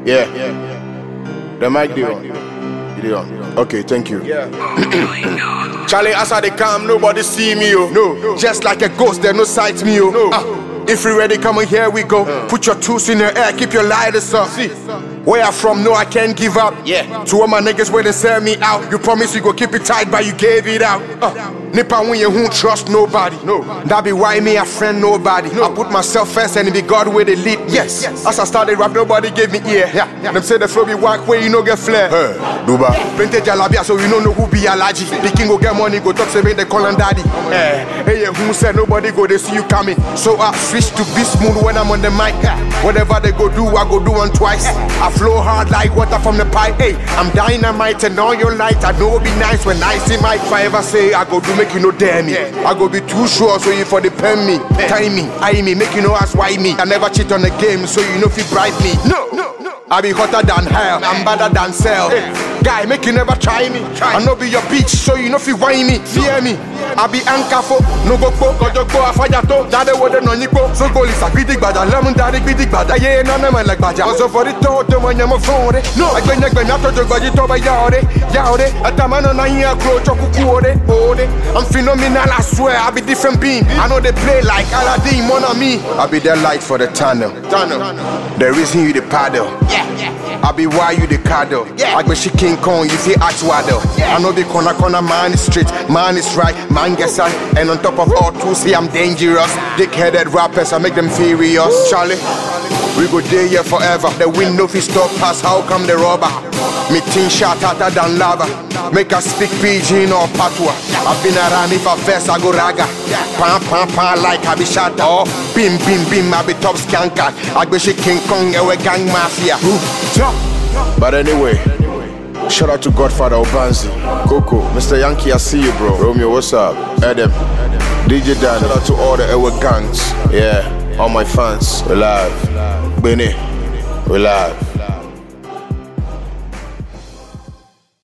Yeah. The mic deal. Okay, thank you. Yeah. Charlie, as I come, nobody see me, oh. No. Just like a ghost, there no sight me, oh. No. If you ready, come on, here we go. Put your tools in the air, keep your lighters up. See, where I'm from, no, I can't give up. Yeah. To all my niggas where they sell me out. You promise you go keep it tight, but you gave it out. Nipper when you won't trust nobody. No. That be why me a friend nobody. No. I put myself first and it be God where they lead. Yes. As I started rap, nobody gave me ear. Yeah. Them say the flow be whack where you no get flair. Duba. Plenty jalabia so you don't know who be allergy. The king go get money, go talk say make they call him daddy. Hey, who said nobody go they see you coming? So I switch to be smooth when I'm on the mic. Whatever they go do, I go do one twice. I flow hard like water from the pipe. Hey, I'm dynamite and all your light. I know it be nice when I see Mike. If I ever say I go do make you no dare me. I go be too sure so you for the pen me. Time me, eye me, make you know ask why me. I never cheat on the game so you know if you bribe me. No. I be hotter than hell, I'm better than cell. Guy, make you never try me. I know be your bitch, so you know if you whine me. Fear me. I be ankafo, no go po, go a fire to. Now they wouldn't know you go. So go is a critic bad, lemon daddy critic bad. Yeah, no man like Baja. Also for the thought to when you're phone. No, I can't go not to go to by Yaude. A tamano na here grow chokukuode. I'm phenomenal, I swear, I be different being. I know they play like Aladdin, mon ami. I be the light for the tunnel. The reason you the paddle. I be why you the cuddle. I be she King Kong, you see Achwado. I know the corner man is straight, man is right, man gets on. And on top of all two, see I'm dangerous. Dick-headed rappers, I make them furious. Charlie, we go there here forever. The wind no fi stop pass, how come the rubber? Me tin shot hotter than lava. Make us speak pidgin or patois. I've been around if I first I go raga. Pam like I be shot. Oh, bim I be top skanker. I be she King Kong, ewe gang mafia. But anyway, shout out to Godfather Obanzi, Coco, Mr. Yankee, I see you, bro. Romeo, what's up? Adam, DJ Dan, shout out to all the Ewe gangs. Yeah, all my fans, we live. Benny, we live.